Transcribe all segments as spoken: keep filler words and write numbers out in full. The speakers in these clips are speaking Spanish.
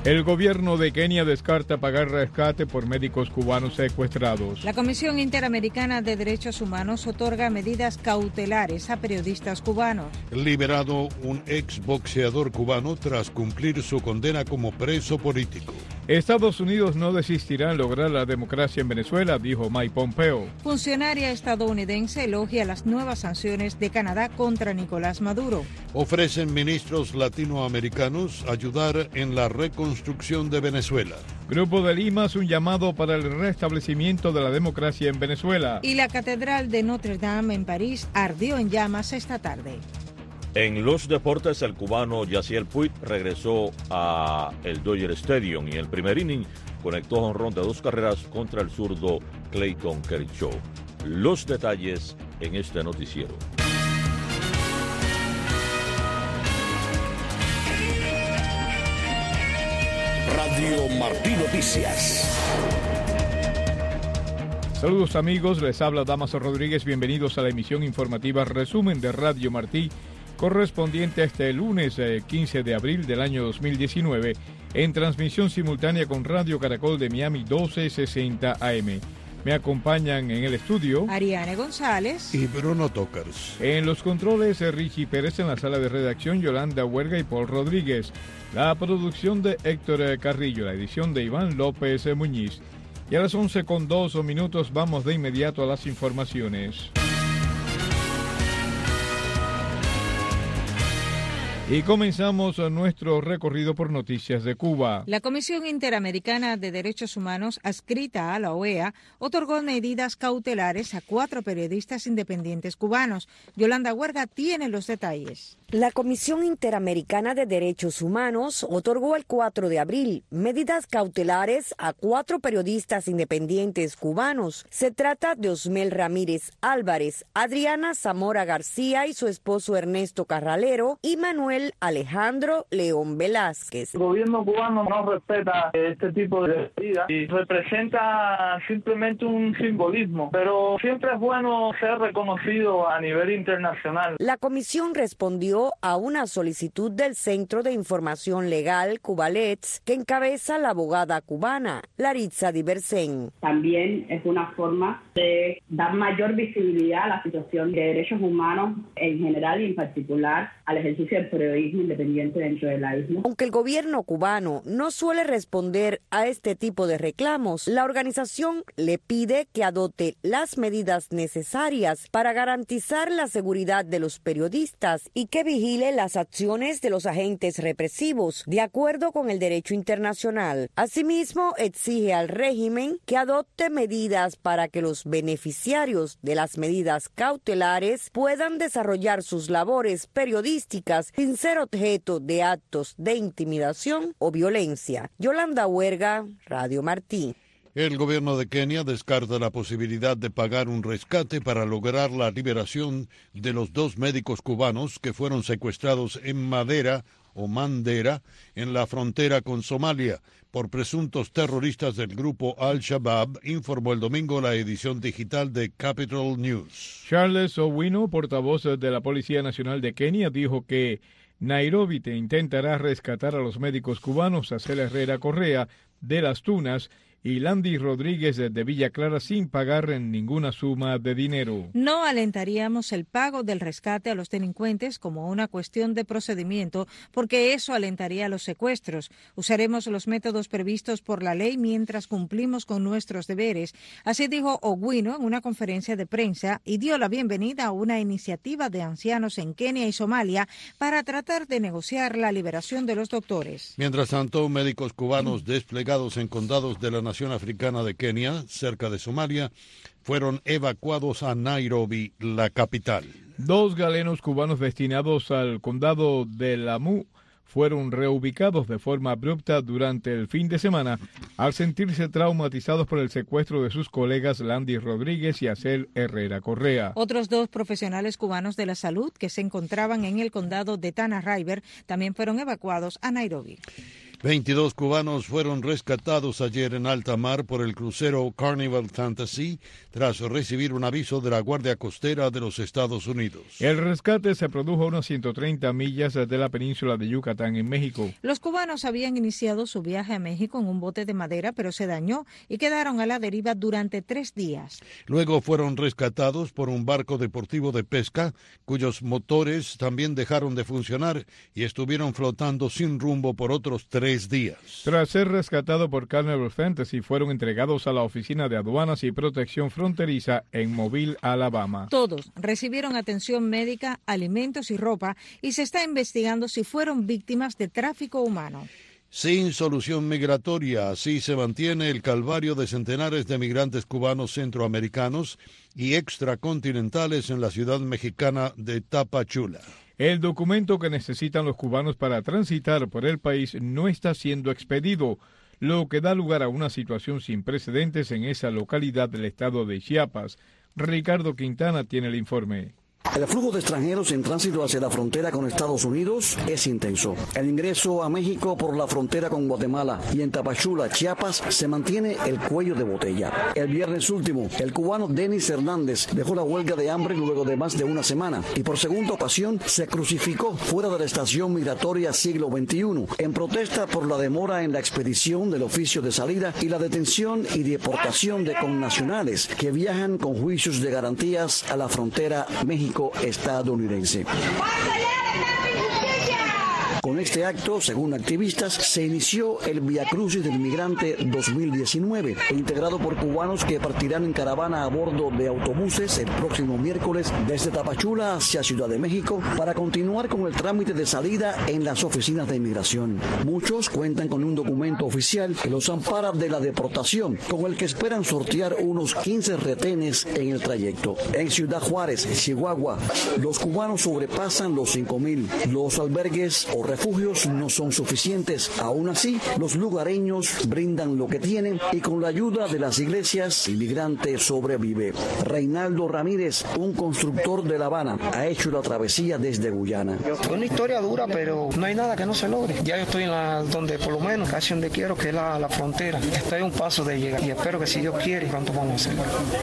El gobierno de Kenia descarta pagar rescate por médicos cubanos secuestrados. La Comisión Interamericana de Derechos Humanos otorga medidas cautelares a periodistas cubanos. Liberado un exboxeador cubano tras cumplir su condena como preso político. Estados Unidos no desistirá en lograr la democracia en Venezuela, dijo Mike Pompeo. Funcionaria estadounidense elogia las nuevas sanciones de Canadá contra Nicolás Maduro. Ofrecen ministros latinoamericanos ayudar en la reconstrucción de Venezuela. Grupo de Lima hace un llamado para el restablecimiento de la democracia en Venezuela. Y la Catedral de Notre Dame en París ardió en llamas esta tarde. En los deportes, el cubano Yasiel Puig regresó a el Dodger Stadium y en el primer inning conectó jonrón de dos carreras contra el zurdo Clayton Kershaw. Los detalles en este noticiero. Radio Martí Noticias. Saludos amigos, les habla Damaso Rodríguez, bienvenidos a la emisión informativa Resumen de Radio Martí, correspondiente a este lunes eh, quince de abril del año dos mil diecinueve, en transmisión simultánea con Radio Caracol de Miami doce sesenta A M. Me acompañan en el estudio Ariane González y Bruno Tokers. En los controles, Richie Pérez, en la sala de redacción, Yolanda Huerga y Paul Rodríguez. La producción de Héctor Carrillo, la edición de Iván López Muñiz. Y a las once con dos minutos vamos de inmediato a las informaciones. Y comenzamos nuestro recorrido por noticias de Cuba. La Comisión Interamericana de Derechos Humanos, adscrita a la O E A, otorgó medidas cautelares a cuatro periodistas independientes cubanos. Yolanda Huerga tiene los detalles. La Comisión Interamericana de Derechos Humanos otorgó el cuatro de abril medidas cautelares a cuatro periodistas independientes cubanos. Se trata de Osmel Ramírez Álvarez, Adriana Zamora García y su esposo Ernesto Carralero y Manuel Alejandro León Velázquez. El gobierno cubano no respeta este tipo de medidas y representa simplemente un simbolismo, pero siempre es bueno ser reconocido a nivel internacional. La comisión respondió a una solicitud del Centro de Información Legal Cubalets que encabeza la abogada cubana Laritza Diversen. También es una forma de dar mayor visibilidad a la situación de derechos humanos en general y en particular al ejercicio del periodismo independiente dentro de la isla. Aunque el gobierno cubano no suele responder a este tipo de reclamos, la organización le pide que adopte las medidas necesarias para garantizar la seguridad de los periodistas y que vigile las acciones de los agentes represivos, de acuerdo con el derecho internacional. Asimismo, exige al régimen que adopte medidas para que los beneficiarios de las medidas cautelares puedan desarrollar sus labores periodísticas sin ser objeto de actos de intimidación o violencia. Yolanda Huerga, Radio Martí. El gobierno de Kenia descarta la posibilidad de pagar un rescate para lograr la liberación de los dos médicos cubanos que fueron secuestrados en Madera o Mandera, en la frontera con Somalia, por presuntos terroristas del grupo Al-Shabaab, informó el domingo la edición digital de Capital News. Charles Owino, portavoz de la Policía Nacional de Kenia, dijo que Nairobi te intentará rescatar a los médicos cubanos Acela Herrera Correa de Las Tunas y Landy Rodríguez de Villa Clara sin pagar ninguna suma de dinero. No alentaríamos el pago del rescate a los delincuentes como una cuestión de procedimiento, porque eso alentaría los secuestros. Usaremos los métodos previstos por la ley mientras cumplimos con nuestros deberes. Así dijo Owino en una conferencia de prensa y dio la bienvenida a una iniciativa de ancianos en Kenia y Somalia para tratar de negociar la liberación de los doctores. Mientras tanto, médicos cubanos desplegados en condados de la Nación Africana de Kenia, cerca de Somalia, fueron evacuados a Nairobi, la capital. Dos galenos cubanos destinados al condado de Lamu fueron reubicados de forma abrupta durante el fin de semana al sentirse traumatizados por el secuestro de sus colegas Landy Rodríguez y Acel Herrera Correa. Otros dos profesionales cubanos de la salud que se encontraban en el condado de Tana River también fueron evacuados a Nairobi. veintidós cubanos fueron rescatados ayer en alta mar por el crucero Carnival Fantasy tras recibir un aviso de la Guardia Costera de los Estados Unidos. El rescate se produjo a unas ciento treinta millas de la península de Yucatán, en México. Los cubanos habían iniciado su viaje a México en un bote de madera, pero se dañó y quedaron a la deriva durante tres días. Luego fueron rescatados por un barco deportivo de pesca, cuyos motores también dejaron de funcionar y estuvieron flotando sin rumbo por otros tres días. Tras ser rescatado por Carnival Fantasy, fueron entregados a la Oficina de Aduanas y Protección Fronteriza en Mobile, Alabama. Todos recibieron atención médica, alimentos y ropa, y se está investigando si fueron víctimas de tráfico humano. Sin solución migratoria, así se mantiene el calvario de centenares de migrantes cubanos centroamericanos y extracontinentales en la ciudad mexicana de Tapachula. El documento que necesitan los cubanos para transitar por el país no está siendo expedido, lo que da lugar a una situación sin precedentes en esa localidad del estado de Chiapas. Ricardo Quintana tiene el informe. El flujo de extranjeros en tránsito hacia la frontera con Estados Unidos es intenso. El ingreso a México por la frontera con Guatemala y en Tapachula, Chiapas, se mantiene el cuello de botella. El viernes último, el cubano Denis Hernández dejó la huelga de hambre luego de más de una semana y por segunda ocasión se crucificó fuera de la estación migratoria Siglo veintiuno en protesta por la demora en la expedición del oficio de salida y la detención y deportación de connacionales que viajan con juicios de garantías a la frontera México estadounidense. Con este acto, según activistas, se inició el Via Crucis del Migrante dos mil diecinueve, integrado por cubanos que partirán en caravana a bordo de autobuses el próximo miércoles desde Tapachula hacia Ciudad de México para continuar con el trámite de salida en las oficinas de inmigración. Muchos cuentan con un documento oficial que los ampara de la deportación, con el que esperan sortear unos quince retenes en el trayecto. En Ciudad Juárez, Chihuahua, los cubanos sobrepasan los cinco mil. Los albergues o refugios no son suficientes. Aún así, los lugareños brindan lo que tienen y con la ayuda de las iglesias, el migrante sobrevive. Reinaldo Ramírez, un constructor de La Habana, ha hecho la travesía desde Guyana. Una historia dura, pero no hay nada que no se logre. Ya yo estoy en la, donde por lo menos casi donde quiero, que es la, la frontera. Estoy a un paso de llegar y espero que si Dios quiere, pronto vamos a hacerlo.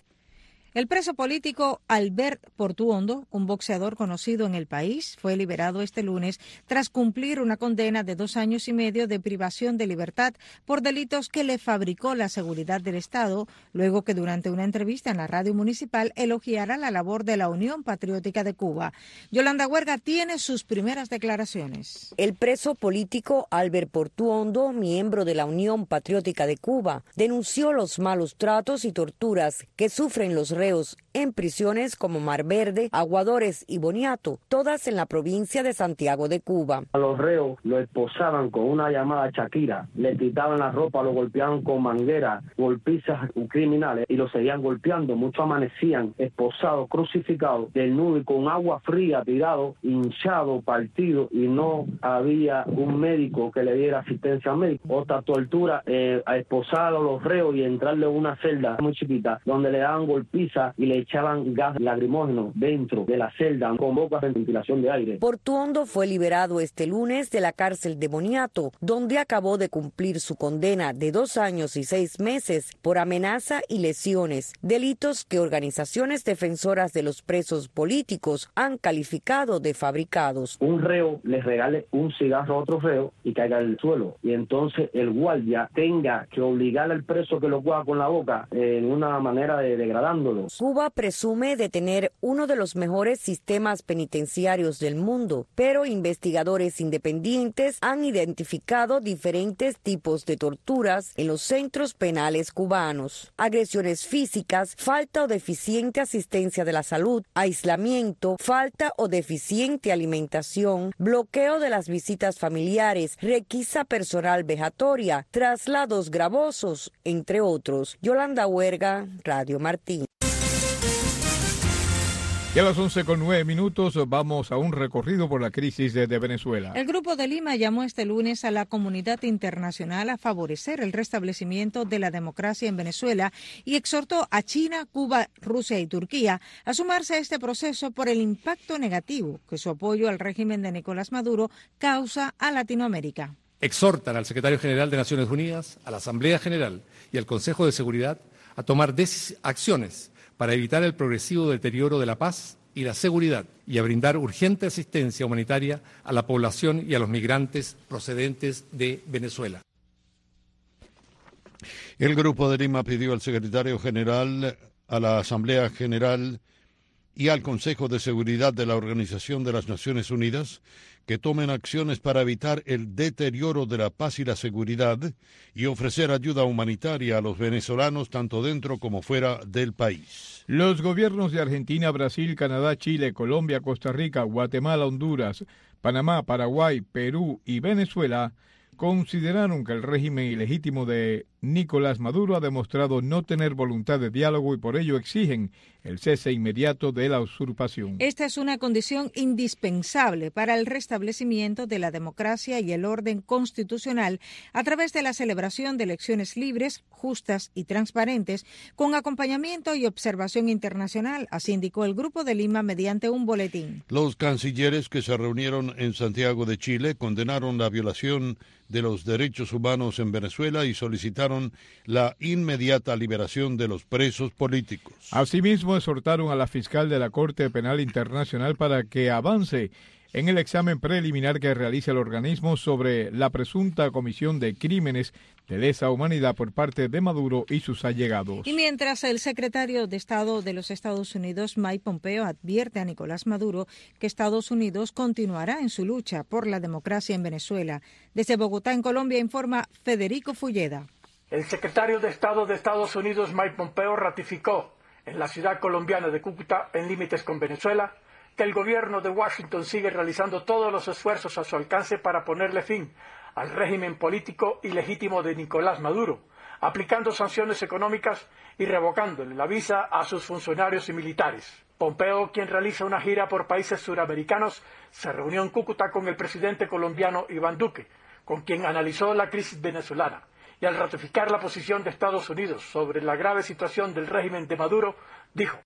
El preso político Albert Portuondo, un boxeador conocido en el país, fue liberado este lunes tras cumplir una condena de dos años y medio de privación de libertad por delitos que le fabricó la seguridad del Estado, luego que durante una entrevista en la radio municipal elogiara la labor de la Unión Patriótica de Cuba. Yolanda Huerga tiene sus primeras declaraciones. El preso político Albert Portuondo, miembro de la Unión Patriótica de Cuba, denunció los malos tratos y torturas que sufren los reos en prisiones como Mar Verde, Aguadores y Boniato, todas en la provincia de Santiago de Cuba. A los reos lo esposaban con una llamada Shakira, le quitaban la ropa, lo golpeaban con mangueras, golpizas criminales y lo seguían golpeando. Muchos amanecían esposados, crucificados, desnudos y con agua fría, tirados, hinchados, partidos, y no había un médico que le diera asistencia al médico. Otra tortura, eh, a esposar a los reos y entrarle en una celda muy chiquita donde le daban golpizas y le echaban gas lacrimógeno dentro de la celda con bocas de ventilación de aire. Portuondo fue liberado este lunes de la cárcel de Boniato, donde acabó de cumplir su condena de dos años y seis meses por amenaza y lesiones, delitos que organizaciones defensoras de los presos políticos han calificado de fabricados. Un reo le regale un cigarro a otro reo y caiga al suelo, y entonces el guardia tenga que obligar al preso que lo coja con la boca eh, en una manera de degradándolo. Cuba presume de tener uno de los mejores sistemas penitenciarios del mundo, pero investigadores independientes han identificado diferentes tipos de torturas en los centros penales cubanos. Agresiones físicas, falta o deficiente asistencia de la salud, aislamiento, falta o deficiente alimentación, bloqueo de las visitas familiares, requisa personal vejatoria, traslados gravosos, entre otros. Yolanda Huerga, Radio Martí. Y a las once con nueve minutos vamos a un recorrido por la crisis de, de Venezuela. El Grupo de Lima llamó este lunes a la comunidad internacional a favorecer el restablecimiento de la democracia en Venezuela y exhortó a China, Cuba, Rusia y Turquía a sumarse a este proceso por el impacto negativo que su apoyo al régimen de Nicolás Maduro causa a Latinoamérica. exhortan al secretario general de Naciones Unidas, a la Asamblea General y al Consejo de Seguridad a tomar acciones para evitar el progresivo deterioro de la paz y la seguridad y a brindar urgente asistencia humanitaria a la población y a los migrantes procedentes de Venezuela. El Grupo de Lima pidió al secretario general, a la Asamblea General y al Consejo de Seguridad de la Organización de las Naciones Unidas que tomen acciones para evitar el deterioro de la paz y la seguridad y ofrecer ayuda humanitaria a los venezolanos tanto dentro como fuera del país. Los gobiernos de Argentina, Brasil, Canadá, Chile, Colombia, Costa Rica, Guatemala, Honduras, Panamá, Paraguay, Perú y Venezuela consideraron que el régimen ilegítimo de Nicolás Maduro ha demostrado no tener voluntad de diálogo y por ello exigen el cese inmediato de la usurpación. Esta es una condición indispensable para el restablecimiento de la democracia y el orden constitucional a través de la celebración de elecciones libres, justas y transparentes, con acompañamiento y observación internacional, así indicó el Grupo de Lima mediante un boletín. Los cancilleres que se reunieron en Santiago de Chile condenaron la violación de los derechos humanos en Venezuela y solicitaron la inmediata liberación de los presos políticos. Asimismo, exhortaron a la fiscal de la Corte Penal Internacional para que avance en el examen preliminar que realiza el organismo sobre la presunta comisión de crímenes de lesa humanidad por parte de Maduro y sus allegados. Y mientras el secretario de Estado de los Estados Unidos, Mike Pompeo, advierte a Nicolás Maduro que Estados Unidos continuará en su lucha por la democracia en Venezuela. Desde Bogotá, en Colombia, informa Federico Fulleda. El secretario de Estado de Estados Unidos, Mike Pompeo, ratificó en la ciudad colombiana de Cúcuta, en límites con Venezuela, que el gobierno de Washington sigue realizando todos los esfuerzos a su alcance para ponerle fin al régimen político ilegítimo de Nicolás Maduro, aplicando sanciones económicas y revocándole la visa a sus funcionarios y militares. Pompeo, quien realiza una gira por países suramericanos, se reunió en Cúcuta con el presidente colombiano Iván Duque, con quien analizó la crisis venezolana, y al ratificar la posición de Estados Unidos sobre la grave situación del régimen de Maduro, dijo: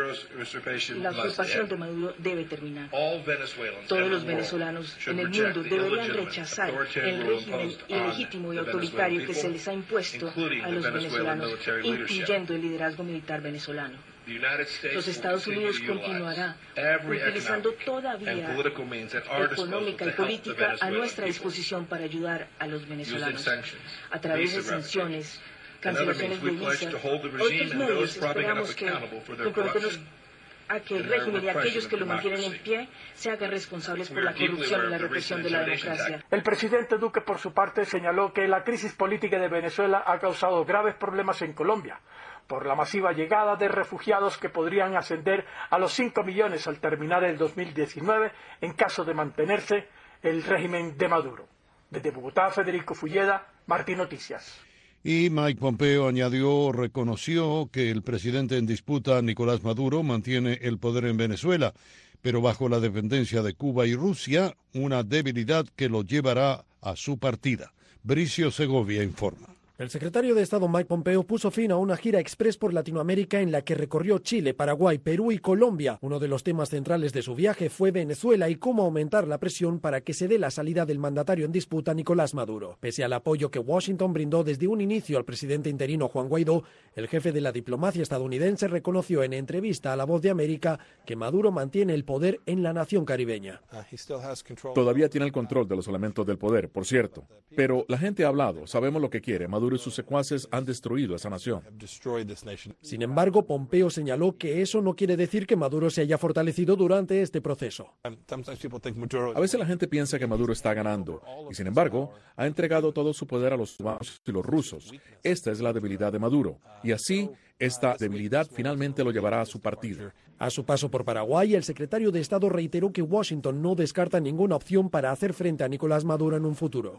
la usurpación de Maduro debe terminar. Todos los venezolanos en el mundo deberían rechazar el régimen ilegítimo y autoritario que se les ha impuesto a los venezolanos, incluyendo el liderazgo militar venezolano. Los Estados Unidos continuará utilizando toda vía económica y política a nuestra disposición para ayudar a los venezolanos a través de sanciones, cancelaciones de visa, otros medios. Esperamos que comprometernos a que el régimen y aquellos que lo mantienen en pie se hagan responsables por la corrupción y la represión de la democracia. El presidente Duque, por su parte, señaló que la crisis política de Venezuela ha causado graves problemas en Colombia por la masiva llegada de refugiados que podrían ascender a los cinco millones al terminar el dos mil diecinueve en caso de mantenerse el régimen de Maduro. Desde Bogotá, Federico Fulleda, Martín Noticias. Y Mike Pompeo añadió, reconoció que el presidente en disputa, Nicolás Maduro, mantiene el poder en Venezuela, pero bajo la dependencia de Cuba y Rusia, una debilidad que lo llevará a su partida. Bricio Segovia informa. El secretario de Estado Mike Pompeo puso fin a una gira express por Latinoamérica en la que recorrió Chile, Paraguay, Perú y Colombia. Uno de los temas centrales de su viaje fue Venezuela y cómo aumentar la presión para que se dé la salida del mandatario en disputa, Nicolás Maduro. Pese al apoyo que Washington brindó desde un inicio al presidente interino Juan Guaidó, el jefe de la diplomacia estadounidense reconoció en entrevista a La Voz de América que Maduro mantiene el poder en la nación caribeña. Todavía tiene el control de los elementos del poder, por cierto. Pero la gente ha hablado, sabemos lo que quiere. Maduro y sus secuaces han destruido esa nación. Sin embargo, Pompeo señaló que eso no quiere decir que Maduro se haya fortalecido durante este proceso. A veces la gente piensa que Maduro está ganando, y sin embargo, ha entregado todo su poder a los cubanos y los rusos. Esta es la debilidad de Maduro, y así, esta debilidad finalmente lo llevará a su partido. A su paso por Paraguay, el secretario de Estado reiteró que Washington no descarta ninguna opción para hacer frente a Nicolás Maduro en un futuro.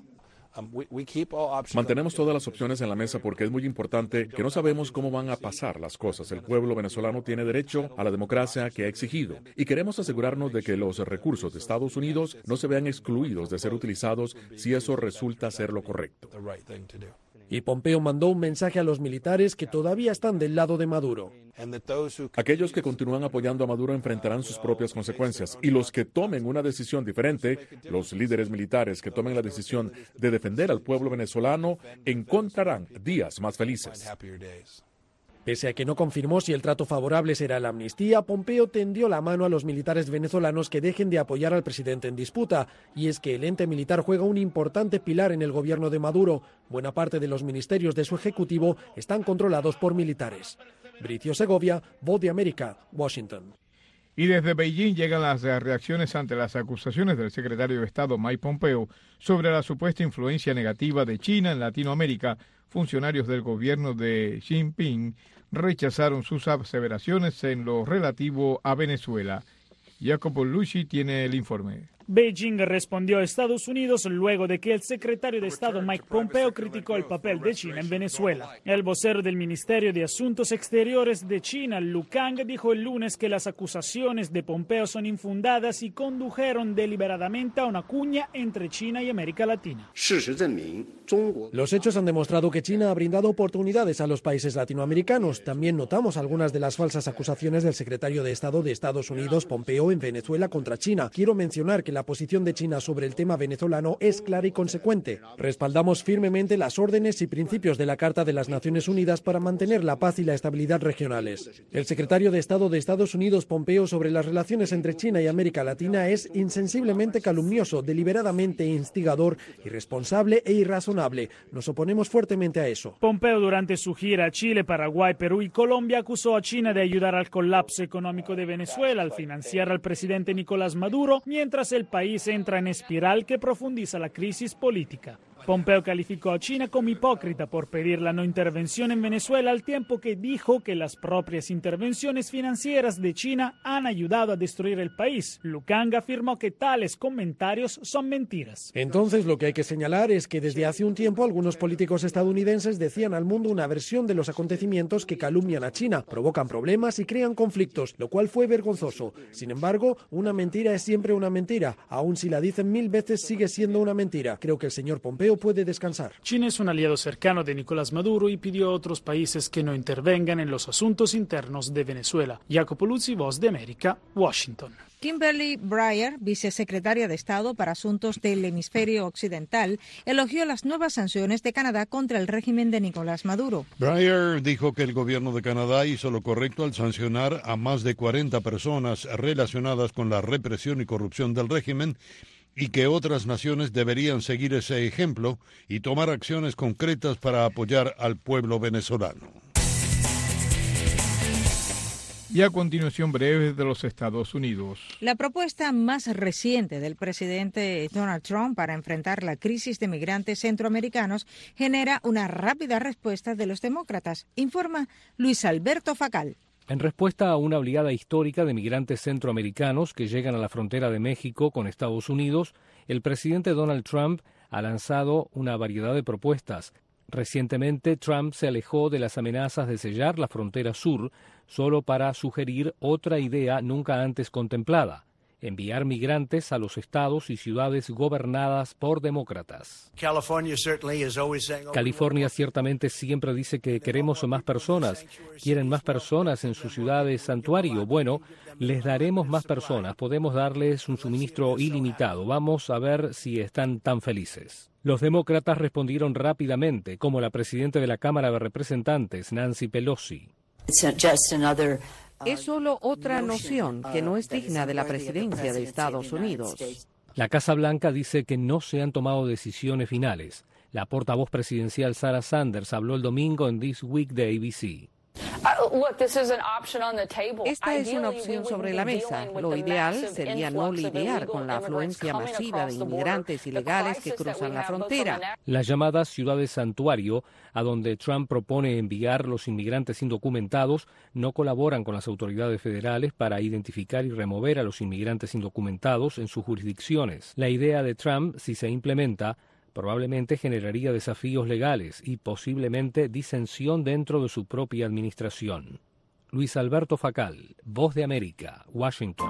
Mantenemos todas las opciones en la mesa porque es muy importante que no sabemos cómo van a pasar las cosas. El pueblo venezolano tiene derecho a la democracia que ha exigido y queremos asegurarnos de que los recursos de Estados Unidos no se vean excluidos de ser utilizados si eso resulta ser lo correcto. Y Pompeo mandó un mensaje a los militares que todavía están del lado de Maduro. Aquellos que continúan apoyando a Maduro enfrentarán sus propias consecuencias, y los que tomen una decisión diferente, los líderes militares que tomen la decisión de defender al pueblo venezolano, encontrarán días más felices. Pese a que no confirmó si el trato favorable será la amnistía, Pompeo tendió la mano a los militares venezolanos que dejen de apoyar al presidente en disputa, y es que el ente militar juega un importante pilar en el gobierno de Maduro. Buena parte de los ministerios de su ejecutivo están controlados por militares. Bricio Segovia, Voz de América, Washington. Y desde Beijing llegan las reacciones ante las acusaciones del secretario de Estado Mike Pompeo sobre la supuesta influencia negativa de China en Latinoamérica. Funcionarios del gobierno de Xi Jinping rechazaron sus aseveraciones en lo relativo a Venezuela. Jacopo Lucci tiene el informe. Beijing respondió a Estados Unidos luego de que el secretario de Estado Mike Pompeo criticó el papel de China en Venezuela. El vocero del Ministerio de Asuntos Exteriores de China, Lu Kang, dijo el lunes que las acusaciones de Pompeo son infundadas y condujeron deliberadamente a una cuña entre China y América Latina. Los hechos han demostrado que China ha brindado oportunidades a los países latinoamericanos. También notamos algunas de las falsas acusaciones del secretario de Estado de Estados Unidos, Pompeo, en Venezuela contra China. Quiero mencionar que la posición de China sobre el tema venezolano es clara y consecuente. Respaldamos firmemente las órdenes y principios de la Carta de las Naciones Unidas para mantener la paz y la estabilidad regionales. El secretario de Estado de Estados Unidos, Pompeo, sobre las relaciones entre China y América Latina es insensiblemente calumnioso, deliberadamente instigador, irresponsable e irrazonable. Nos oponemos fuertemente a eso. Pompeo, durante su gira a Chile, Paraguay, Perú y Colombia, acusó a China de ayudar al colapso económico de Venezuela al financiar al presidente Nicolás Maduro, mientras el país entra en espiral que profundiza la crisis política. Pompeo calificó a China como hipócrita por pedir la no intervención en Venezuela, al tiempo que dijo que las propias intervenciones financieras de China han ayudado a destruir el país. Lu Kang afirmó que tales comentarios son mentiras. Entonces, lo que hay que señalar es que desde hace un tiempo algunos políticos estadounidenses decían al mundo una versión de los acontecimientos que calumnian a China, provocan problemas y crean conflictos, lo cual fue vergonzoso. Sin embargo, una mentira es siempre una mentira. Aun si la dicen mil veces, sigue siendo una mentira. Creo que el señor Pompeo puede descansar. China es un aliado cercano de Nicolás Maduro y pidió a otros países que no intervengan en los asuntos internos de Venezuela. Jacopo Luzzi, Voz de América, Washington. Kimberly Breyer, vicesecretaria de Estado para Asuntos del Hemisferio Occidental, elogió las nuevas sanciones de Canadá contra el régimen de Nicolás Maduro. Breyer dijo que el gobierno de Canadá hizo lo correcto al sancionar a más de cuarenta personas relacionadas con la represión y corrupción del régimen, y que otras naciones deberían seguir ese ejemplo y tomar acciones concretas para apoyar al pueblo venezolano. Y a continuación, breves de los Estados Unidos. La propuesta más reciente del presidente Donald Trump para enfrentar la crisis de migrantes centroamericanos genera una rápida respuesta de los demócratas, informa Luis Alberto Facal. En respuesta a una oleada histórica de migrantes centroamericanos que llegan a la frontera de México con Estados Unidos, el presidente Donald Trump ha lanzado una variedad de propuestas. Recientemente, Trump se alejó de las amenazas de sellar la frontera sur solo para sugerir otra idea nunca antes contemplada: enviar migrantes a los estados y ciudades gobernadas por demócratas. California ciertamente siempre dice que queremos más personas, quieren más personas en sus ciudades santuario. Bueno, les daremos más personas, podemos darles un suministro ilimitado, vamos a ver si están tan felices. Los demócratas respondieron rápidamente, como la presidenta de la Cámara de Representantes, Nancy Pelosi. Es solo otra noción que no es digna de la presidencia de Estados Unidos. La Casa Blanca dice que no se han tomado decisiones finales. La portavoz presidencial Sarah Sanders habló el domingo en This Week de A B C. Esta es una opción sobre la mesa. Lo ideal sería no lidiar con la afluencia masiva de inmigrantes ilegales que cruzan la frontera. Las llamadas ciudades santuario, a donde Trump propone enviar los inmigrantes indocumentados, no colaboran con las autoridades federales para identificar y remover a los inmigrantes indocumentados en sus jurisdicciones. La idea de Trump, si se implementa, probablemente generaría desafíos legales y posiblemente disensión dentro de su propia administración. Luis Alberto Facal, Voz de América, Washington.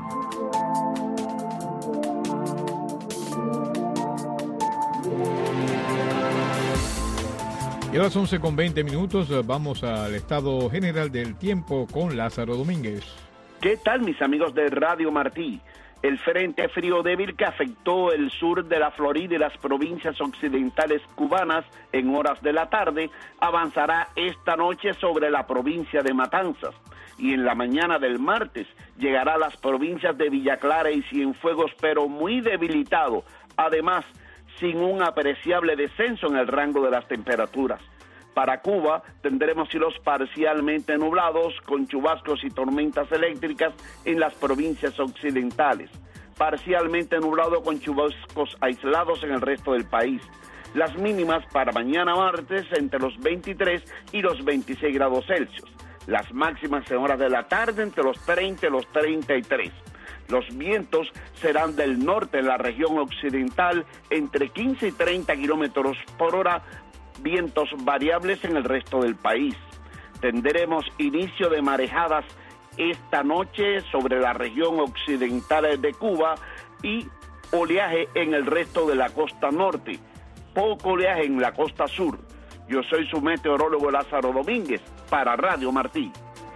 Y Y a las once con veinte minutos vamos al estado general del tiempo con Lázaro Domínguez. ¿Qué tal, mis amigos de Radio Martí? El frente frío débil que afectó el sur de la Florida y las provincias occidentales cubanas en horas de la tarde avanzará esta noche sobre la provincia de Matanzas y en la mañana del martes llegará a las provincias de Villa Clara y Cienfuegos, pero muy debilitado, además sin un apreciable descenso en el rango de las temperaturas. Para Cuba tendremos cielos parcialmente nublados con chubascos y tormentas eléctricas en las provincias occidentales, parcialmente nublado con chubascos aislados en el resto del país. Las mínimas para mañana martes entre los veintitrés y los veintiséis grados Celsius, las máximas en horas de la tarde entre los treinta y los treinta y tres. Los vientos serán del norte en la región occidental entre quince y treinta kilómetros por hora, vientos variables en el resto del país. Tendremos inicio de marejadas esta noche sobre la región occidental de Cuba y oleaje en el resto de la costa norte, poco oleaje en la costa sur. Yo soy su meteorólogo Lázaro Domínguez para Radio Martí.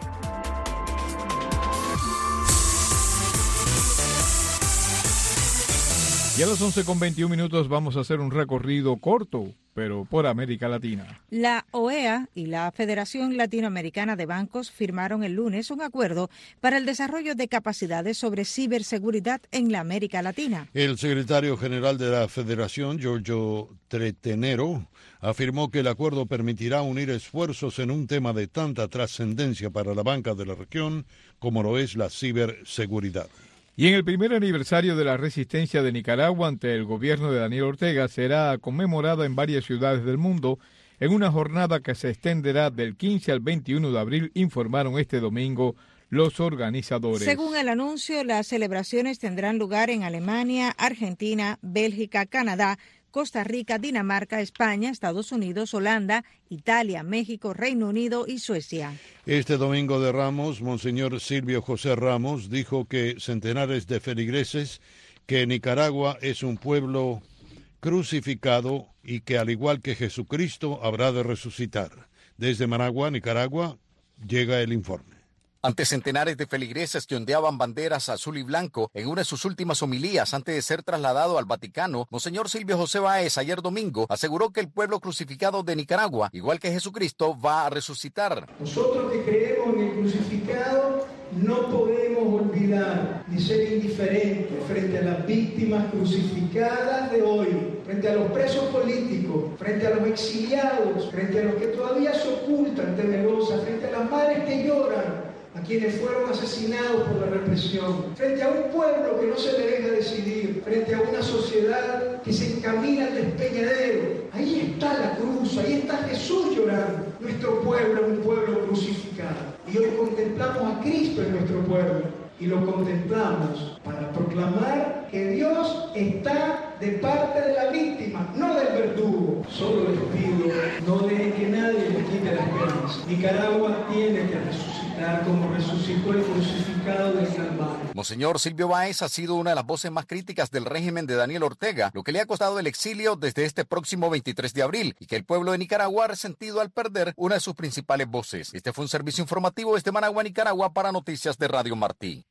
Y a las once con veintiún minutos vamos a hacer un recorrido corto, pero por América Latina. La O E A y la Federación Latinoamericana de Bancos firmaron el lunes un acuerdo para el desarrollo de capacidades sobre ciberseguridad en la América Latina. El secretario general de la Federación, Giorgio Tretenero, afirmó que el acuerdo permitirá unir esfuerzos en un tema de tanta trascendencia para la banca de la región como lo es la ciberseguridad. Y en el primer aniversario de la resistencia de Nicaragua ante el gobierno de Daniel Ortega será conmemorada en varias ciudades del mundo en una jornada que se extenderá del quince al veintiuno de abril, informaron este domingo los organizadores. Según el anuncio, las celebraciones tendrán lugar en Alemania, Argentina, Bélgica, Canadá, Costa Rica, Dinamarca, España, Estados Unidos, Holanda, Italia, México, Reino Unido y Suecia. Este domingo de Ramos, Monseñor Silvio José Ramos dijo que centenares de feligreses, que Nicaragua es un pueblo crucificado y que al igual que Jesucristo habrá de resucitar. Desde Managua, Nicaragua, llega el informe. Ante centenares de feligreses que ondeaban banderas azul y blanco en una de sus últimas homilías antes de ser trasladado al Vaticano, Monseñor Silvio José Báez ayer domingo aseguró que el pueblo crucificado de Nicaragua, igual que Jesucristo, va a resucitar. Nosotros que creemos en el crucificado no podemos olvidar ni ser indiferentes frente a las víctimas crucificadas de hoy, frente a los presos políticos, frente a los exiliados, frente a los que todavía se ocultan temerosas, frente a las madres que lloran, a quienes fueron asesinados por la represión, frente a un pueblo que no se le deja decidir, frente a una sociedad que se encamina al despeñadero. Ahí está la cruz, ahí está Jesús llorando. Nuestro pueblo es un pueblo crucificado. Y hoy contemplamos a Cristo en nuestro pueblo. Y lo contemplamos para proclamar que Dios está de parte de la víctima, no del verdugo. Solo les pido, no dejen que nadie les quite la esperanza. Nicaragua tiene que resucitar como resucitó el crucificado del Calvario. Monseñor Silvio Báez ha sido una de las voces más críticas del régimen de Daniel Ortega, lo que le ha costado el exilio desde este próximo veintitrés de abril, y que el pueblo de Nicaragua ha resentido al perder una de sus principales voces. Este fue un servicio informativo desde Managua, Nicaragua, para Noticias de Radio Martí.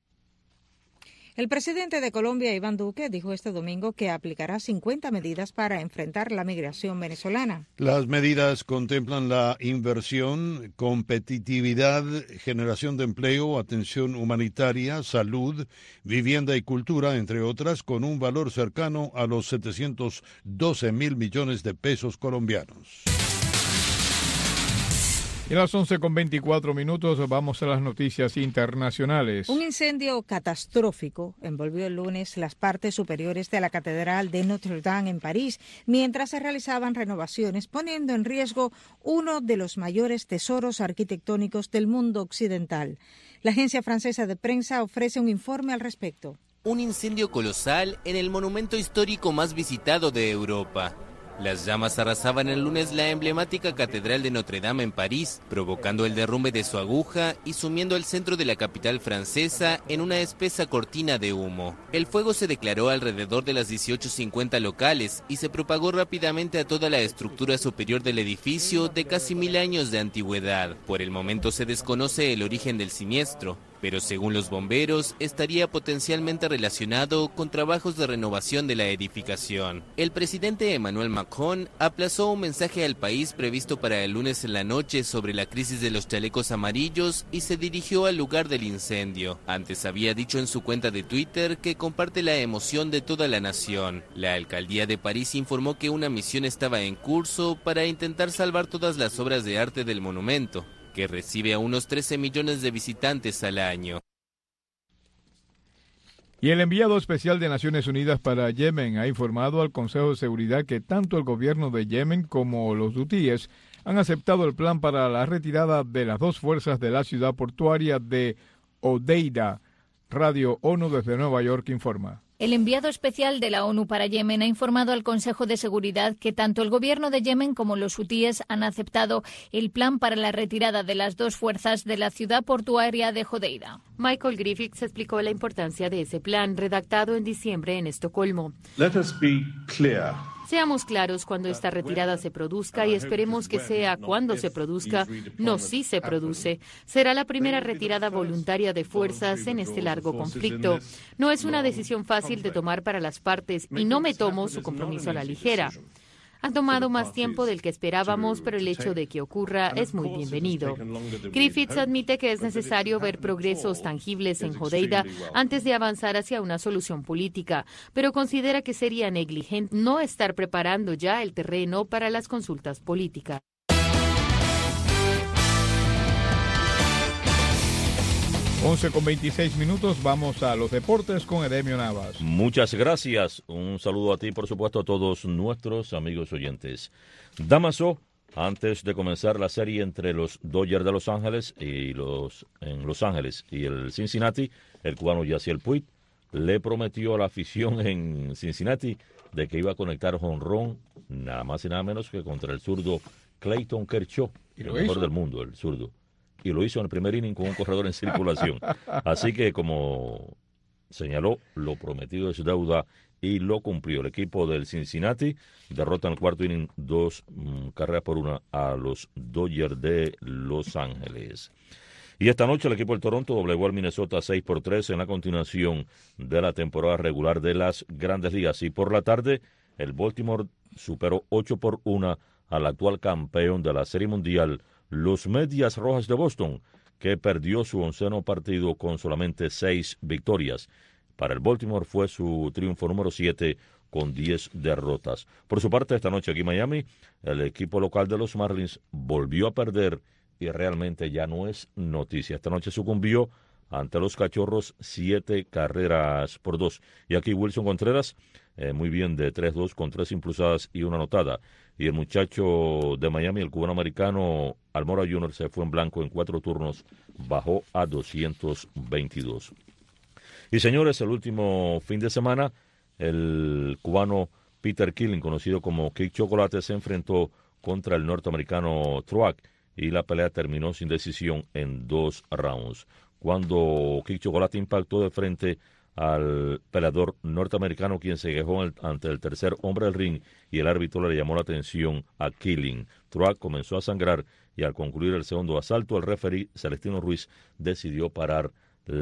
El presidente de Colombia, Iván Duque, dijo este domingo que aplicará cincuenta medidas para enfrentar la migración venezolana. Las medidas contemplan la inversión, competitividad, generación de empleo, atención humanitaria, salud, vivienda y cultura, entre otras, con un valor cercano a los setecientos doce mil millones de pesos colombianos. Y a las once con veinticuatro minutos vamos a las noticias internacionales. Un incendio catastrófico envolvió el lunes las partes superiores de la Catedral de Notre Dame en París, mientras se realizaban renovaciones, poniendo en riesgo uno de los mayores tesoros arquitectónicos del mundo occidental. La agencia francesa de prensa ofrece un informe al respecto. Un incendio colosal en el monumento histórico más visitado de Europa. Las llamas arrasaban el lunes la emblemática Catedral de Notre Dame en París, provocando el derrumbe de su aguja y sumiendo el centro de la capital francesa en una espesa cortina de humo. El fuego se declaró alrededor de las dieciocho cincuenta locales y se propagó rápidamente a toda la estructura superior del edificio de casi mil años de antigüedad. Por el momento se desconoce el origen del siniestro, pero según los bomberos, estaría potencialmente relacionado con trabajos de renovación de la edificación. El presidente Emmanuel Macron aplazó un mensaje al país previsto para el lunes en la noche sobre la crisis de los chalecos amarillos y se dirigió al lugar del incendio. Antes había dicho en su cuenta de Twitter que comparte la emoción de toda la nación. La alcaldía de París informó que una misión estaba en curso para intentar salvar todas las obras de arte del monumento, que recibe a unos trece millones de visitantes al año. Y el enviado especial de Naciones Unidas para Yemen ha informado al Consejo de Seguridad que tanto el gobierno de Yemen como los hutíes han aceptado el plan para la retirada de las dos fuerzas de la ciudad portuaria de Hodeida. Radio ONU desde Nueva York informa. El enviado especial de la ONU para Yemen ha informado al Consejo de Seguridad que tanto el gobierno de Yemen como los hutíes han aceptado el plan para la retirada de las dos fuerzas de la ciudad portuaria de Hodeida. Michael Griffiths explicó la importancia de ese plan redactado en diciembre en Estocolmo. Let us be clear. Seamos claros cuando esta retirada se produzca y esperemos que sea cuando se produzca, no si se produce. Será la primera retirada voluntaria de fuerzas en este largo conflicto. No es una decisión fácil de tomar para las partes y no me tomo su compromiso a la ligera. Ha tomado más tiempo del que esperábamos, pero el hecho de que ocurra es muy bienvenido. Griffiths admite que es necesario ver progresos tangibles en Hodeida antes de avanzar hacia una solución política, pero considera que sería negligente no estar preparando ya el terreno para las consultas políticas. once con veintiséis minutos, vamos a los deportes con Edemio Navas. Muchas gracias. Un saludo a ti, por supuesto, a todos nuestros amigos oyentes. Damaso, antes de comenzar la serie entre los Dodgers de Los Ángeles y los en Los Ángeles y el Cincinnati, el cubano Yasiel Puig le prometió a la afición en Cincinnati de que iba a conectar jonrón nada más y nada menos que contra el zurdo Clayton Kershaw, el mejor del mundo, el zurdo. Y lo hizo en el primer inning con un corredor en circulación. Así que, como señaló, lo prometido es deuda y lo cumplió. El equipo del Cincinnati derrota en el cuarto inning dos mm, carreras por una a los Dodgers de Los Ángeles. Y esta noche el equipo del Toronto doblegó al Minnesota seis por tres en la continuación de la temporada regular de las Grandes Ligas. Y por la tarde, el Baltimore superó ocho por uno al actual campeón de la Serie Mundial, los Medias Rojas de Boston, que perdió su onceno partido con solamente seis victorias. Para el Baltimore fue su triunfo número siete con diez derrotas. Por su parte, esta noche aquí en Miami, el equipo local de los Marlins volvió a perder y realmente ya no es noticia. Esta noche sucumbió ante los Cachorros siete carreras por dos. Y aquí Wilson Contreras, eh, muy bien de tres dos con tres impulsadas y una anotada. Y el muchacho de Miami, el cubano americano Almora junior, se fue en blanco en cuatro turnos, bajó a doscientos veintidós. Y señores, el último fin de semana, el cubano Peter Killing, conocido como Kick Chocolate, se enfrentó contra el norteamericano Truax y la pelea terminó sin decisión en dos rounds. Cuando Kick Chocolate impactó de frente al peleador norteamericano, quien se quejó el, ante el tercer hombre del ring, y el árbitro le llamó la atención a Killing. Truax comenzó a sangrar y al concluir el segundo asalto, el referee Celestino Ruiz decidió parar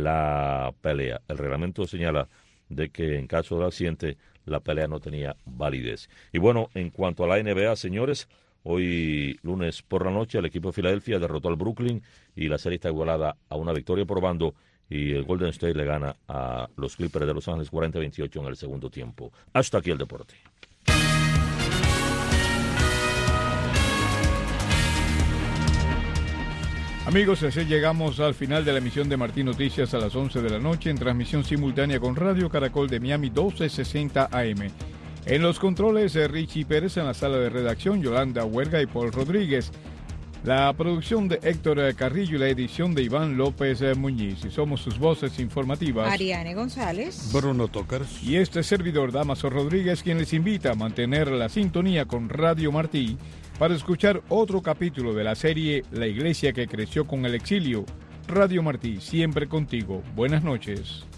la pelea. El reglamento señala de que en caso de accidente la pelea no tenía validez. Y bueno, en cuanto a la N B A, señores, hoy lunes por la noche el equipo de Filadelfia derrotó al Brooklyn y la serie está igualada a una victoria por bando. Y el Golden State le gana a los Clippers de Los Ángeles cuarenta a veintiocho en el segundo tiempo. Hasta aquí el deporte. Amigos, así llegamos al final de la emisión de Martín Noticias a las once de la noche en transmisión simultánea con Radio Caracol de Miami doce sesenta A M. En los controles, Richie Pérez, en la sala de redacción, Yolanda Huerga y Paul Rodríguez. La producción de Héctor Carrillo y la edición de Iván López Muñiz. Y somos sus voces informativas. Ariane González. Bruno Tocars. Y este servidor, Damaso Rodríguez, quien les invita a mantener la sintonía con Radio Martí para escuchar otro capítulo de la serie La Iglesia que creció con el exilio. Radio Martí, siempre contigo. Buenas noches.